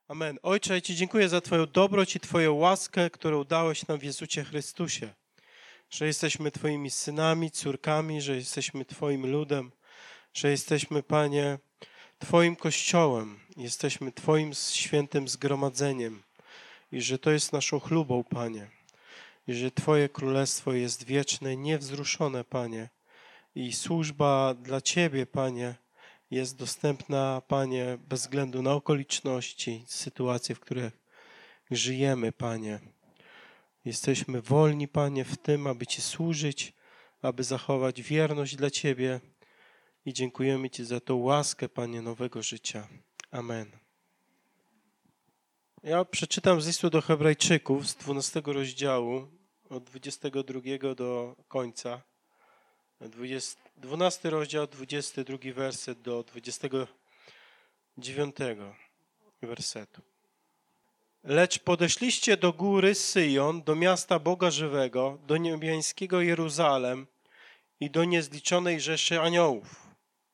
Amen. Ojcze, ja Ci dziękuję za Twoją dobroć i Twoją łaskę, którą dałeś nam w Jezusie Chrystusie. Że jesteśmy Twoimi synami, córkami, że jesteśmy Twoim ludem, że jesteśmy, Panie, Twoim Kościołem, jesteśmy Twoim świętym zgromadzeniem i że to jest naszą chlubą, Panie, i że Twoje królestwo jest wieczne, niewzruszone, Panie, i służba dla Ciebie, Panie, jest dostępna, Panie, bez względu na okoliczności, sytuacje, w których żyjemy, Panie. Jesteśmy wolni, Panie, w tym, aby Ci służyć, aby zachować wierność dla Ciebie i dziękujemy Ci za tą łaskę, Panie, nowego życia. Amen. Ja przeczytam z listu do Hebrajczyków z 12 rozdziału, od 22 do końca. 12 rozdział, 22 werset do 29 wersetu. Lecz podeszliście do góry Syjon, do miasta Boga żywego, do niebiańskiego Jeruzalem i do niezliczonej rzeszy aniołów,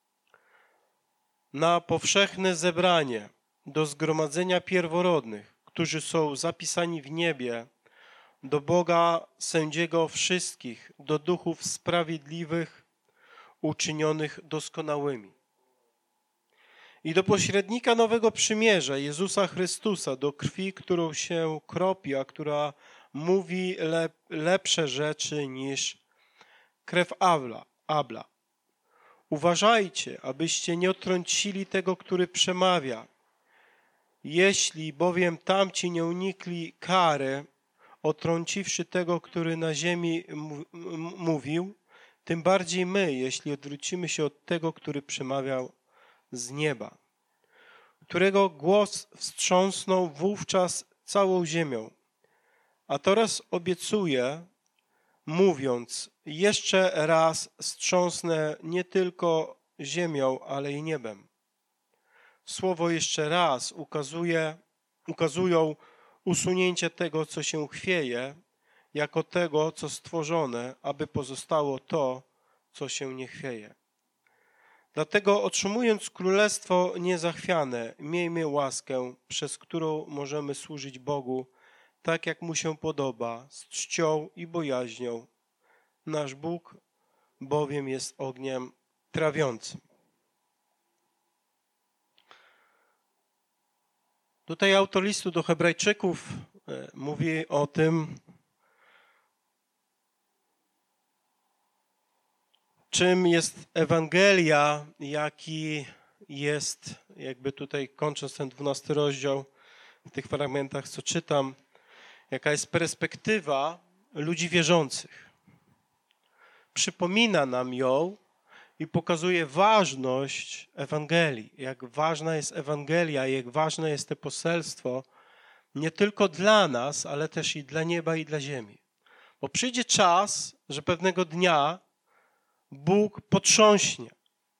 na powszechne zebranie, do zgromadzenia pierworodnych, którzy są zapisani w niebie, do Boga sędziego wszystkich, do duchów sprawiedliwych, uczynionych doskonałymi. I do pośrednika nowego przymierza, Jezusa Chrystusa, do krwi, którą się kropi, a która mówi lepsze rzeczy niż krew Abla. Uważajcie, abyście nie odtrącili tego, który przemawia. Jeśli bowiem tamci nie unikli kary, odtrąciwszy tego, który na ziemi mówił, tym bardziej my, jeśli odwrócimy się od tego, który przemawiał z nieba, którego głos wstrząsnął wówczas całą ziemią. A teraz obiecuję, mówiąc, jeszcze raz wstrząsnę nie tylko ziemią, ale i niebem. Słowo jeszcze raz ukazują usunięcie tego, co się chwieje, jako tego, co stworzone, aby pozostało to, co się nie chwieje. Dlatego otrzymując królestwo niezachwiane, miejmy łaskę, przez którą możemy służyć Bogu, tak jak Mu się podoba, z czcią i bojaźnią. Nasz Bóg bowiem jest ogniem trawiącym. Tutaj autor listu do Hebrajczyków mówi o tym, czym jest Ewangelia, jaki jest, jakby tutaj kończąc ten 12 rozdział, w tych fragmentach, co czytam, jaka jest perspektywa ludzi wierzących. Przypomina nam ją i pokazuje ważność Ewangelii, jak ważna jest Ewangelia, jak ważne jest to poselstwo, nie tylko dla nas, ale też i dla nieba i dla ziemi. Bo przyjdzie czas, że pewnego dnia Bóg potrząśnie.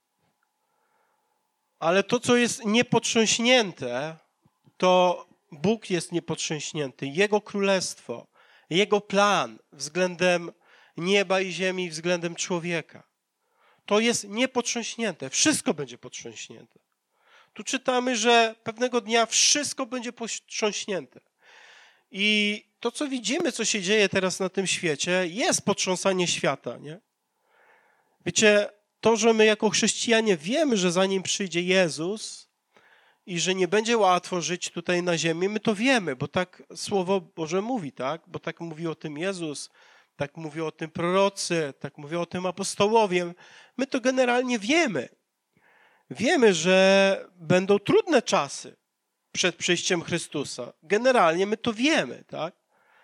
Ale to, co jest niepotrząśnięte, to Bóg jest niepotrząśnięty. Jego królestwo, Jego plan względem nieba i ziemi, względem człowieka. To jest niepotrząśnięte. Wszystko będzie potrząśnięte. Tu czytamy, że pewnego dnia wszystko będzie potrząśnięte. I to, co widzimy, co się dzieje teraz na tym świecie, jest potrząsanie świata, nie? Wiecie, to, że my jako chrześcijanie wiemy, że zanim przyjdzie Jezus i że nie będzie łatwo żyć tutaj na ziemi, my to wiemy, bo tak Słowo Boże mówi, tak? Bo tak mówi o tym Jezus, tak mówi o tym prorocy, tak mówi o tym apostołowie. My to generalnie wiemy. Wiemy, że będą trudne czasy przed przyjściem Chrystusa. Generalnie my to wiemy, tak?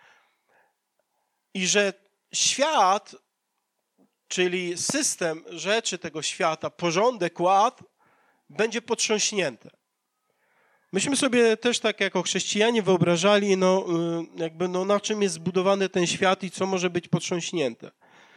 I że świat, czyli system rzeczy tego świata, porządek, ład, będzie potrząśnięty. Myśmy sobie też tak jako chrześcijanie wyobrażali, na czym jest zbudowany ten świat i co może być potrząśnięte.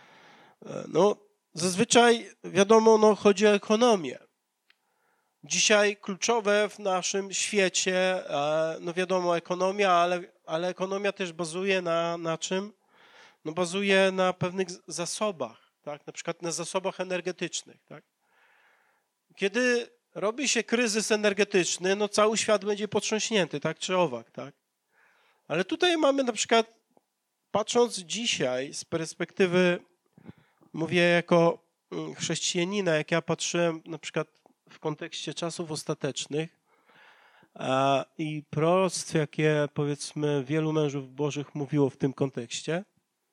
Zazwyczaj, wiadomo, chodzi o ekonomię. Dzisiaj kluczowe w naszym świecie, wiadomo, ekonomia, ale ekonomia też bazuje na czym? Bazuje na pewnych zasobach, tak? Na przykład na zasobach energetycznych, tak? Kiedy robi się kryzys energetyczny, no cały świat będzie potrząśnięty, tak czy owak, tak? Ale tutaj mamy na przykład, patrząc dzisiaj z perspektywy, mówię jako chrześcijanina, jak ja patrzyłem na przykład w kontekście czasów ostatecznych i proroctw, jakie powiedzmy wielu mężów bożych mówiło w tym kontekście,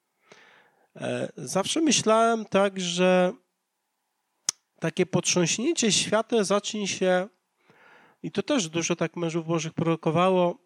zawsze myślałem tak, że takie potrząśnięcie świata zacznie się, i to też dużo tak mężów bożych prorokowało,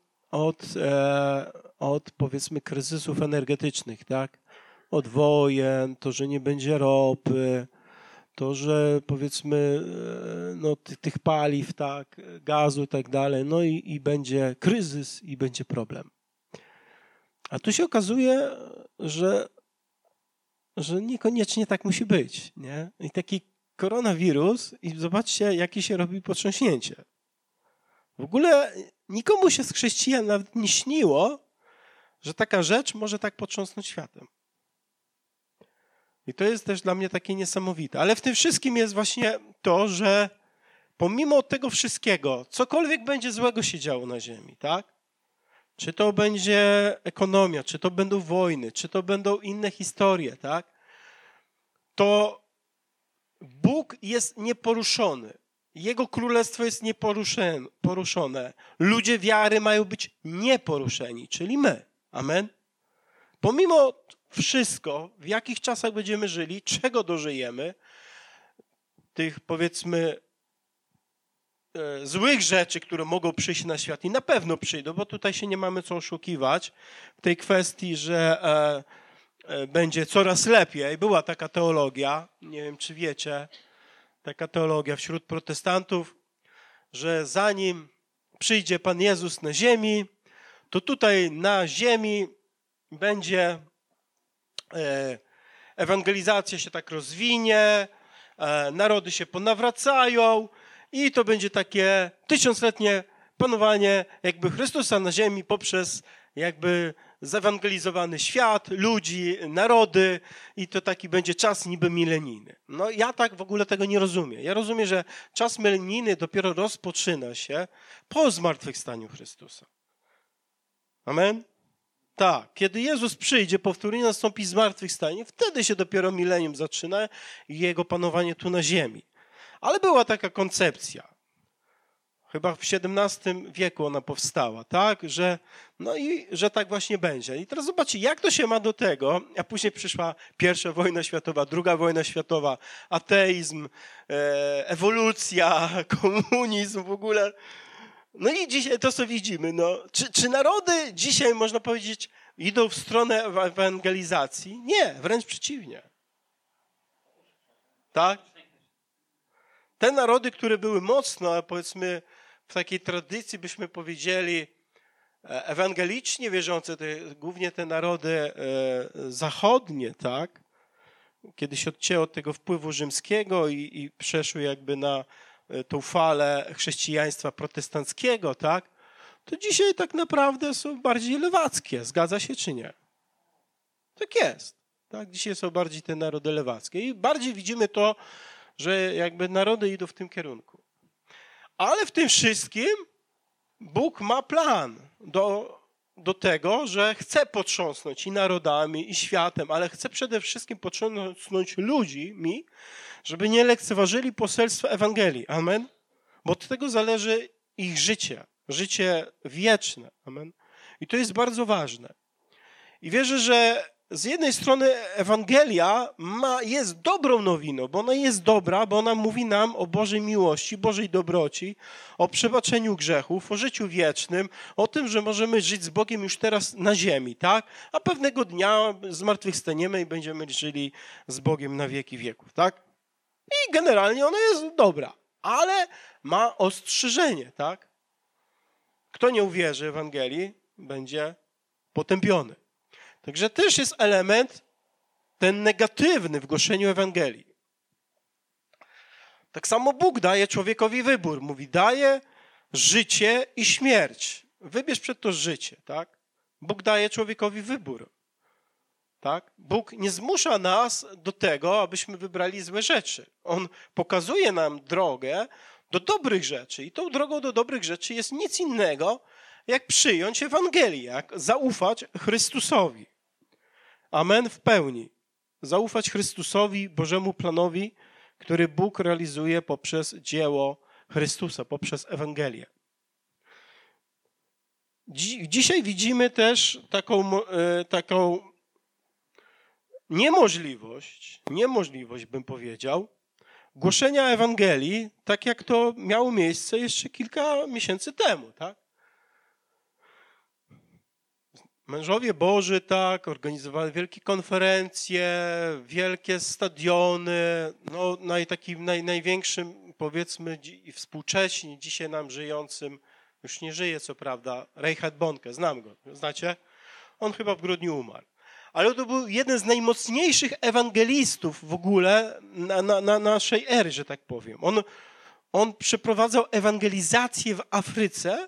od powiedzmy kryzysów energetycznych, tak? Od wojen, to, że nie będzie ropy, to, że powiedzmy no, tych paliw, tak, gazu i tak dalej, no i będzie kryzys i będzie problem. A tu się okazuje, że niekoniecznie tak musi być, nie? I taki koronawirus, i zobaczcie, jakie się robi potrząśnięcie. W ogóle nikomu się z chrześcijan nawet nie śniło, że taka rzecz może tak potrząsnąć światem. I to jest też dla mnie takie niesamowite. Ale w tym wszystkim jest właśnie to, że pomimo tego wszystkiego, cokolwiek będzie złego się działo na ziemi, tak? Czy to będzie ekonomia, czy to będą wojny, czy to będą inne historie, tak? To Bóg jest nieporuszony. Jego królestwo jest nieporuszone. Ludzie wiary mają być nieporuszeni, czyli my. Amen? Pomimo wszystko, w jakich czasach będziemy żyli, czego dożyjemy, tych powiedzmy złych rzeczy, które mogą przyjść na świat i na pewno przyjdą, bo tutaj się nie mamy co oszukiwać w tej kwestii, że będzie coraz lepiej. Była taka teologia, nie wiem czy wiecie, taka teologia wśród protestantów, że zanim przyjdzie Pan Jezus na ziemi, to tutaj na ziemi będzie ewangelizacja się tak rozwinie, narody się ponawracają i to będzie takie tysiącletnie panowanie jakby Chrystusa na ziemi poprzez jakby zewangelizowany świat, ludzi, narody i to taki będzie czas niby milenijny. No ja tak w ogóle tego nie rozumiem. Ja rozumiem, że czas milenijny dopiero rozpoczyna się po zmartwychwstaniu Chrystusa. Amen? Tak, kiedy Jezus przyjdzie, powtórnie nastąpi zmartwychwstanie, wtedy się dopiero milenium zaczyna i jego panowanie tu na ziemi. Ale była taka koncepcja, chyba w XVII wieku ona powstała, tak, że no i że tak właśnie będzie. I teraz zobaczcie, jak to się ma do tego, a później przyszła I wojna światowa, II wojna światowa, ateizm, ewolucja, komunizm w ogóle. No i dzisiaj to, co widzimy, no, czy narody dzisiaj, można powiedzieć, idą w stronę ewangelizacji? Nie, wręcz przeciwnie. Tak? Te narody, które były mocno, powiedzmy, w takiej tradycji byśmy powiedzieli ewangelicznie wierzące, to głównie te narody zachodnie, tak? Kiedy się odcięły od tego wpływu rzymskiego i przeszły jakby na tą falę chrześcijaństwa protestanckiego, tak? To dzisiaj tak naprawdę są bardziej lewackie. Zgadza się czy nie? Tak jest. Tak? Dzisiaj są bardziej te narody lewackie. I bardziej widzimy to, że jakby narody idą w tym kierunku. Ale w tym wszystkim Bóg ma plan do tego, że chce potrząsnąć i narodami, i światem, ale chce przede wszystkim potrząsnąć ludźmi, żeby nie lekceważyli poselstwa Ewangelii. Amen? Bo od tego zależy ich życie wieczne. Amen? I to jest bardzo ważne. I wierzę, że z jednej strony Ewangelia jest dobrą nowiną, bo ona jest dobra, bo ona mówi nam o Bożej miłości, Bożej dobroci, o przebaczeniu grzechów, o życiu wiecznym, o tym, że możemy żyć z Bogiem już teraz na ziemi, tak? A pewnego dnia zmartwychwstaniemy i będziemy żyli z Bogiem na wieki wieków, tak? I generalnie ona jest dobra, ale ma ostrzeżenie, tak? Kto nie uwierzy Ewangelii, będzie potępiony. Także też jest element ten negatywny w głoszeniu Ewangelii. Tak samo Bóg daje człowiekowi wybór. Mówi, daje życie i śmierć. Wybierz przed to życie, tak? Bóg daje człowiekowi wybór. Tak? Bóg nie zmusza nas do tego, abyśmy wybrali złe rzeczy. On pokazuje nam drogę, do dobrych rzeczy. I tą drogą do dobrych rzeczy jest nic innego, jak przyjąć Ewangelię, jak zaufać Chrystusowi. Amen w pełni. Zaufać Chrystusowi, Bożemu planowi, który Bóg realizuje poprzez dzieło Chrystusa, poprzez Ewangelię. Dzisiaj widzimy też taką niemożliwość bym powiedział, głoszenia Ewangelii, tak jak to miało miejsce jeszcze kilka miesięcy temu, tak? Mężowie Boży, tak, organizowali wielkie konferencje, wielkie stadiony, no największym, powiedzmy, współcześnie dzisiaj nam żyjącym, już nie żyje co prawda, Reinhard Bonke, znam go, znacie? On chyba w grudniu umarł. Ale to był jeden z najmocniejszych ewangelistów w ogóle na naszej ery, że tak powiem. On przeprowadzał ewangelizację w Afryce.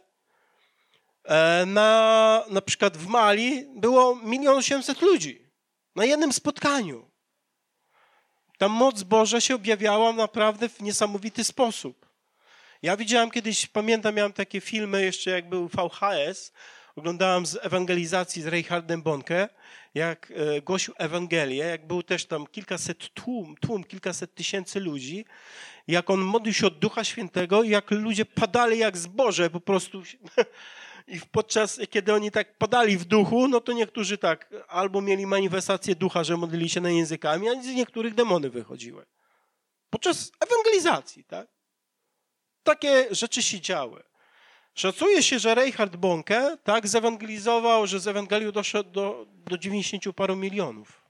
Na przykład w Mali było 1 800 000 ludzi na jednym spotkaniu. Ta moc Boża się objawiała naprawdę w niesamowity sposób. Ja widziałem kiedyś, pamiętam, miałem takie filmy jeszcze jak był VHS, oglądałem z ewangelizacji z Reinhardem Bonke, jak głosił Ewangelię, jak był też tam kilkaset tysięcy ludzi, jak on modlił się od Ducha Świętego i jak ludzie padali jak zboże po prostu. I podczas, kiedy oni tak padali w duchu, no to niektórzy tak albo mieli manifestację ducha, że modlili się na językami, a z niektórych demony wychodziły. Podczas ewangelizacji, tak? Takie rzeczy się działy. Szacuje się, że Reinhard Bonke tak zewangelizował, że z Ewangelią doszedł do 90 paru milionów.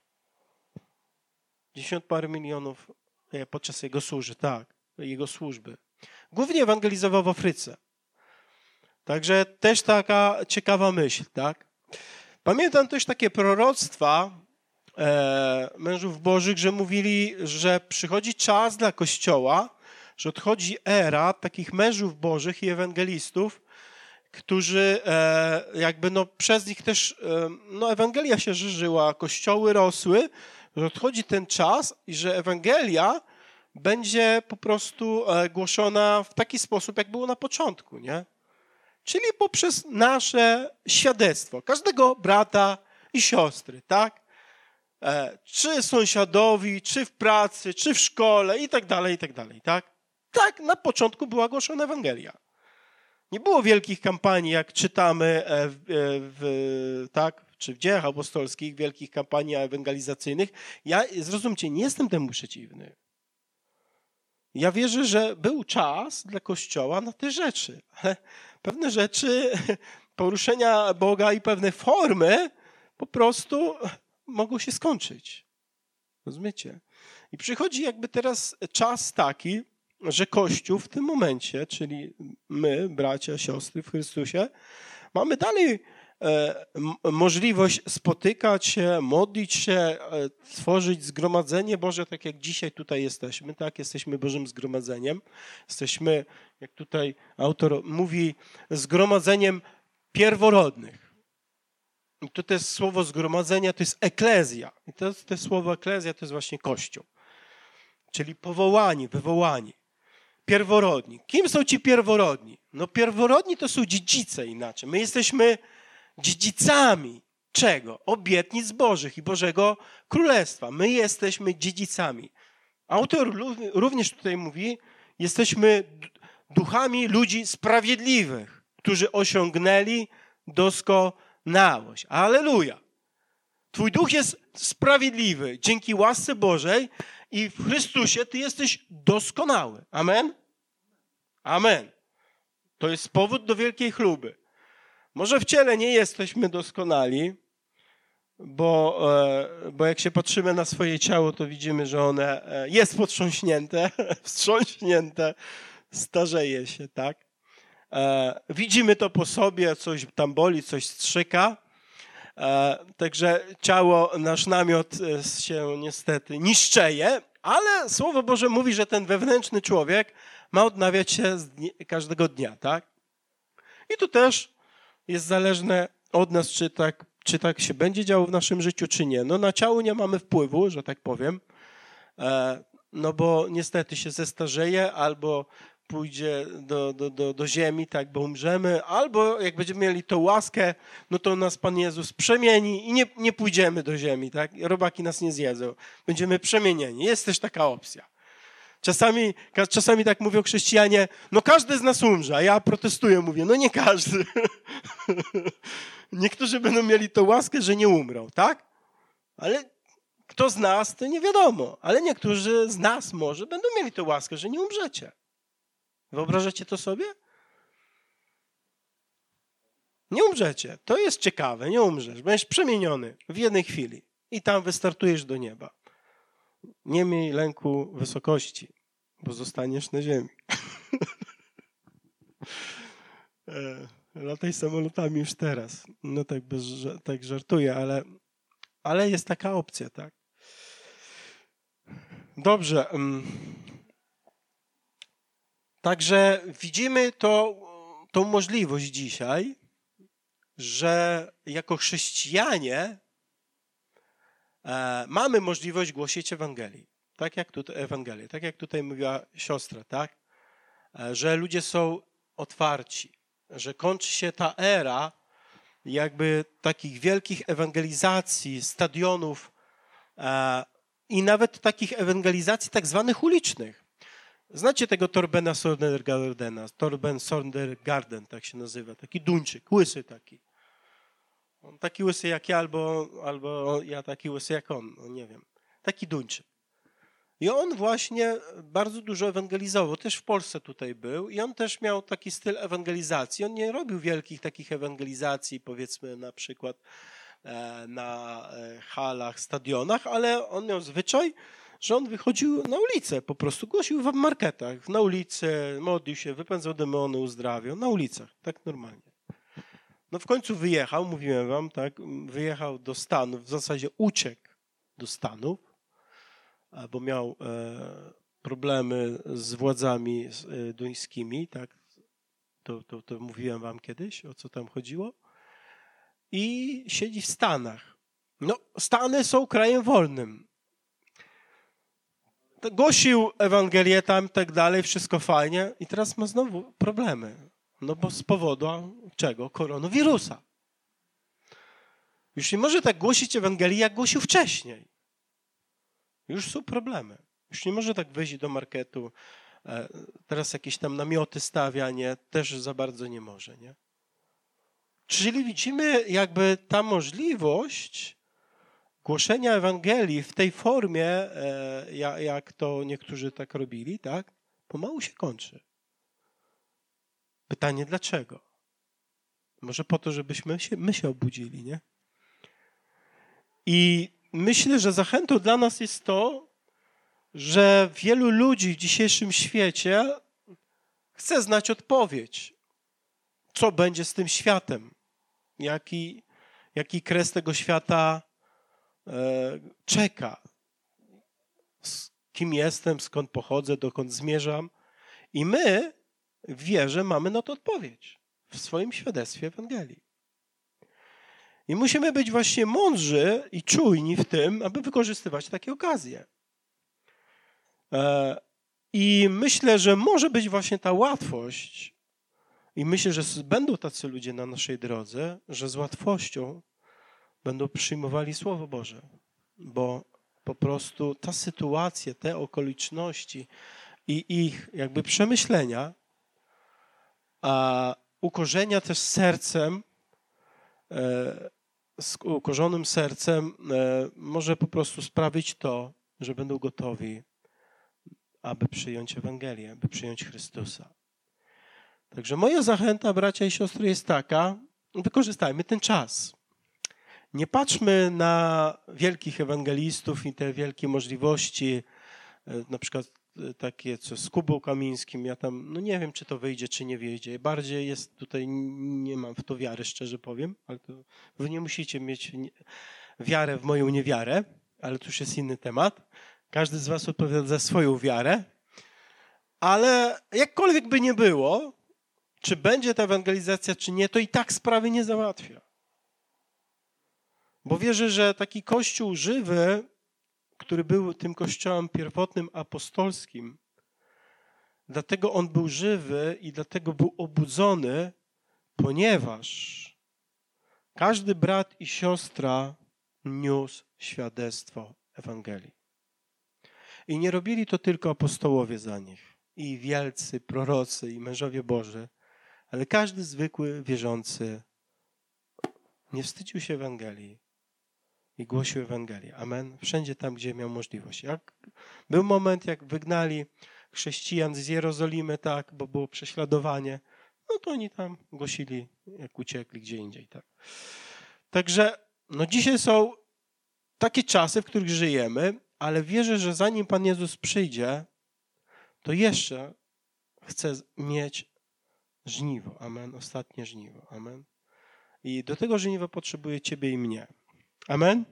90 parę milionów podczas jego służby, tak, jego służby. Głównie ewangelizował w Afryce. Także też taka ciekawa myśl, tak? Pamiętam też takie proroctwa mężów bożych, że mówili, że przychodzi czas dla Kościoła, że odchodzi era takich mężów bożych i ewangelistów, którzy jakby przez nich też Ewangelia się szerzyła, kościoły rosły, że odchodzi ten czas i że Ewangelia będzie po prostu głoszona w taki sposób, jak było na początku, nie? Czyli poprzez nasze świadectwo, każdego brata i siostry, tak? Czy sąsiadowi, czy w pracy, czy w szkole i tak dalej, tak? Tak, na początku była głoszona Ewangelia. Nie było wielkich kampanii, jak czytamy czy w dziejach apostolskich, wielkich kampanii ewangelizacyjnych. Ja, zrozumcie, nie jestem temu przeciwny. Ja wierzę, że był czas dla Kościoła na te rzeczy, ale pewne rzeczy, poruszenia Boga i pewne formy po prostu mogą się skończyć. Rozumiecie? I przychodzi jakby teraz czas taki, że Kościół w tym momencie, czyli my, bracia, siostry w Chrystusie, mamy dalej możliwość spotykać się, modlić się, tworzyć zgromadzenie Boże, tak jak dzisiaj tutaj jesteśmy, tak? Jesteśmy Bożym zgromadzeniem. Jesteśmy, jak tutaj autor mówi, zgromadzeniem pierworodnych. I to jest słowo zgromadzenia, to jest eklezja. I to słowo eklezja to jest właśnie Kościół. Czyli powołani, wywołani. Pierworodni. Kim są ci pierworodni? No pierworodni to są dziedzice inaczej. My jesteśmy dziedzicami czego? Obietnic Bożych i Bożego Królestwa. My jesteśmy dziedzicami. Autor również tutaj mówi, jesteśmy duchami ludzi sprawiedliwych, którzy osiągnęli doskonałość. Alleluja! Twój duch jest sprawiedliwy dzięki łasce Bożej i w Chrystusie ty jesteś doskonały. Amen? Amen. To jest powód do wielkiej chluby. Może w ciele nie jesteśmy doskonali, bo jak się patrzymy na swoje ciało, to widzimy, że one jest wstrząśnięte, starzeje się, tak? Widzimy to po sobie, coś tam boli, coś strzyka. Także ciało, nasz namiot się niestety niszczeje, ale Słowo Boże mówi, że ten wewnętrzny człowiek ma odnawiać się każdego dnia, tak? I to też jest zależne od nas, czy tak się będzie działo w naszym życiu, czy nie. No na ciało nie mamy wpływu, że tak powiem, no bo niestety się zestarzeje albo pójdzie do ziemi, tak, bo umrzemy, albo jak będziemy mieli tą łaskę, no to nas Pan Jezus przemieni i nie pójdziemy do ziemi, tak? Robaki nas nie zjedzą. Będziemy przemienieni. Jest też taka opcja. Czasami tak mówią chrześcijanie, no każdy z nas umrze, a ja protestuję, mówię, no nie każdy. Niektórzy będą mieli tą łaskę, że nie umrą, tak? Ale kto z nas, to nie wiadomo. Ale niektórzy z nas może będą mieli tę łaskę, że nie umrzecie. Wyobrażacie to sobie? Nie umrzecie. To jest ciekawe, nie umrzesz. Będziesz przemieniony w jednej chwili i tam wystartujesz do nieba. Nie miej lęku wysokości, bo zostaniesz na ziemi. Lataj samolotami już teraz. No tak, tak żartuję, ale jest taka opcja, tak? Dobrze. Także widzimy tą możliwość dzisiaj, że jako chrześcijanie mamy możliwość głosić Ewangelii. Tak jak tutaj mówiła siostra, tak? Że ludzie są otwarci, że kończy się ta era jakby takich wielkich ewangelizacji, stadionów i nawet takich ewangelizacji tak zwanych ulicznych. Znacie tego Torbena Sondergardena, Torben Sondergarden, tak się nazywa, taki Duńczyk, łysy taki. On taki łysy jak ja, albo ja taki łysy jak on, no nie wiem. Taki Duńczyk. I on właśnie bardzo dużo ewangelizował. Też w Polsce tutaj był i on też miał taki styl ewangelizacji. On nie robił wielkich takich ewangelizacji, powiedzmy na przykład na halach, stadionach, ale on miał zwyczaj, że on wychodził na ulicę, po prostu głosił w marketach, na ulicy, modlił się, wypędzał demony, uzdrawiał, na ulicach, tak normalnie. No w końcu wyjechał, mówiłem wam, tak, wyjechał do Stanów, w zasadzie uciekł do Stanów, bo miał problemy z władzami duńskimi, tak, to mówiłem wam kiedyś, o co tam chodziło, i siedzi w Stanach. No, Stany są krajem wolnym. Głosił Ewangelię tam i tak dalej, wszystko fajnie i teraz ma znowu problemy. No bo z powodu czego? Koronawirusa. Już nie może tak głosić Ewangelii, jak głosił wcześniej. Już są problemy. Już nie może tak wyjść do marketu. Teraz jakieś tam namioty stawia, nie? Też za bardzo nie może, nie? Czyli widzimy jakby ta możliwość głoszenia Ewangelii w tej formie, jak to niektórzy tak robili, tak? Pomału się kończy. Pytanie dlaczego? Może po to, żebyśmy my się obudzili, nie? I myślę, że zachętą dla nas jest to, że wielu ludzi w dzisiejszym świecie chce znać odpowiedź. Co będzie z tym światem? Jaki kres tego świata czeka? Z kim jestem, skąd pochodzę, dokąd zmierzam? I my w wierze mamy na to odpowiedź w swoim świadectwie Ewangelii. I musimy być właśnie mądrzy i czujni w tym, aby wykorzystywać takie okazje. I myślę, że może być właśnie ta łatwość i myślę, że będą tacy ludzie na naszej drodze, że z łatwością będą przyjmowali Słowo Boże, bo po prostu ta sytuacja, te okoliczności i ich jakby przemyślenia, a ukorzenia też sercem, z ukorzonym sercem może po prostu sprawić to, że będą gotowi, aby przyjąć Ewangelię, aby przyjąć Chrystusa. Także moja zachęta, bracia i siostry, jest taka, wykorzystajmy ten czas. Nie patrzmy na wielkich ewangelistów i te wielkie możliwości, na przykład takie, co z Kubą Kamińskim, ja tam, no nie wiem, czy to wyjdzie, czy nie wyjdzie. Bardziej jest tutaj, nie mam w to wiary, szczerze powiem, ale to wy nie musicie mieć wiarę w moją niewiarę, ale to już jest inny temat. Każdy z was odpowiada za swoją wiarę, ale jakkolwiek by nie było, czy będzie ta ewangelizacja, czy nie, to i tak sprawy nie załatwia. Bo wierzę, że taki Kościół żywy, który był tym kościołem pierwotnym apostolskim, Dlatego On był żywy i dlatego był obudzony, ponieważ każdy brat i siostra niósł świadectwo Ewangelii. I nie robili to tylko apostołowie za nich, i wielcy prorocy, i mężowie Boży, ale każdy zwykły wierzący nie wstydził się Ewangelii i głosił Ewangelię. Amen. Wszędzie tam, gdzie miał możliwość. Był moment, jak wygnali chrześcijan z Jerozolimy, tak, bo było prześladowanie, no to oni tam głosili, jak uciekli gdzie indziej. Tak. Także dzisiaj są takie czasy, w których żyjemy, ale wierzę, że zanim Pan Jezus przyjdzie, to jeszcze chce mieć żniwo. Amen. Ostatnie żniwo. Amen. I do tego żniwa potrzebuje Ciebie i mnie. Amen.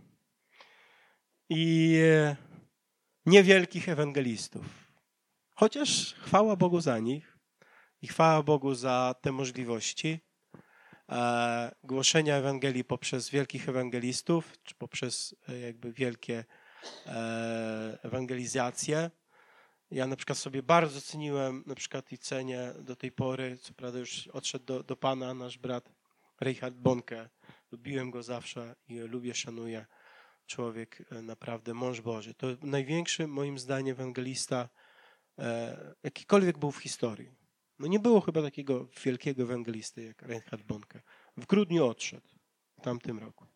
I niewielkich ewangelistów. Chociaż chwała Bogu za nich i chwała Bogu za te możliwości głoszenia Ewangelii poprzez wielkich ewangelistów, czy poprzez jakby wielkie ewangelizacje. Ja na przykład sobie bardzo ceniłem na przykład i cenię do tej pory, co prawda już odszedł do Pana nasz brat Reinhard Bonke. Lubiłem go zawsze i lubię, szanuję. Człowiek naprawdę, mąż Boży. To największy moim zdaniem ewangelista, jakikolwiek był w historii. No nie było chyba takiego wielkiego ewangelisty jak Reinhard Bonke. W grudniu odszedł w tamtym roku.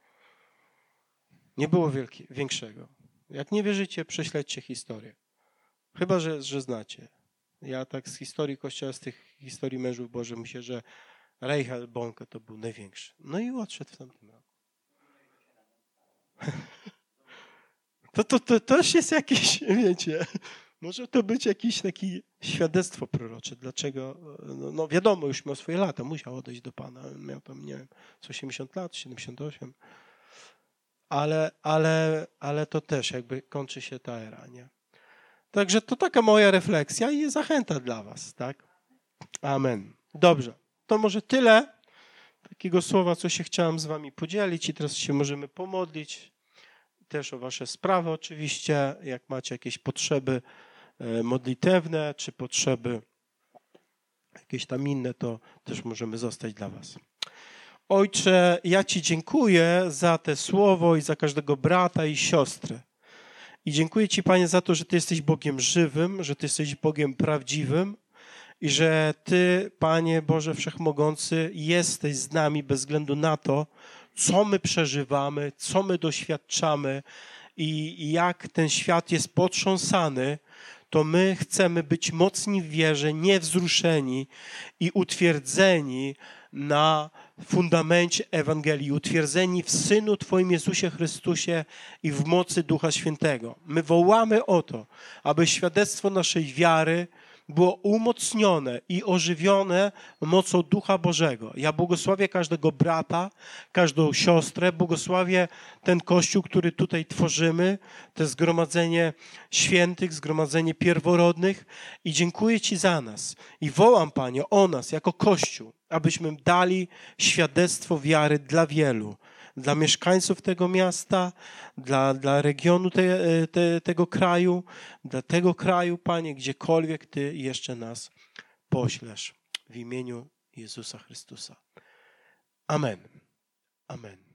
Nie było większego. Jak nie wierzycie, prześledźcie historię. Chyba, że znacie. Ja tak z historii Kościoła, z tych historii mężów Bożych myślę, że Reinhard Bonke to był największy. No i odszedł w tamtym roku. To też jest jakieś, wiecie, może to być jakieś takie świadectwo prorocze. Dlaczego? No wiadomo, już miał swoje lata, musiał odejść do Pana. Miał tam, nie wiem, z 80 lat, 78. Ale to też jakby kończy się ta era, nie? Także to taka moja refleksja i zachęta dla was, tak? Amen. Dobrze, to może tyle takiego słowa, co się chciałem z wami podzielić i teraz się możemy pomodlić. Też o wasze sprawy oczywiście, jak macie jakieś potrzeby modlitewne, czy potrzeby jakieś tam inne, to też możemy zostać dla was. Ojcze, ja Ci dziękuję za te słowo i za każdego brata i siostrę. I dziękuję Ci, Panie, za to, że Ty jesteś Bogiem żywym, że Ty jesteś Bogiem prawdziwym i że Ty, Panie Boże Wszechmogący, jesteś z nami bez względu na to, co my przeżywamy, co my doświadczamy i jak ten świat jest potrząsany, to my chcemy być mocni w wierze, niewzruszeni i utwierdzeni na fundamencie Ewangelii, utwierdzeni w Synu Twoim Jezusie Chrystusie i w mocy Ducha Świętego. My wołamy o to, aby świadectwo naszej wiary było umocnione i ożywione mocą Ducha Bożego. Ja błogosławię każdego brata, każdą siostrę, błogosławię ten Kościół, który tutaj tworzymy, to zgromadzenie świętych, zgromadzenie pierworodnych i dziękuję Ci za nas. I wołam, Panie, o nas jako Kościół, abyśmy dali świadectwo wiary dla wielu, dla mieszkańców tego miasta, dla regionu tego kraju, dla tego kraju, Panie, gdziekolwiek Ty jeszcze nas poślesz. W imieniu Jezusa Chrystusa. Amen. Amen.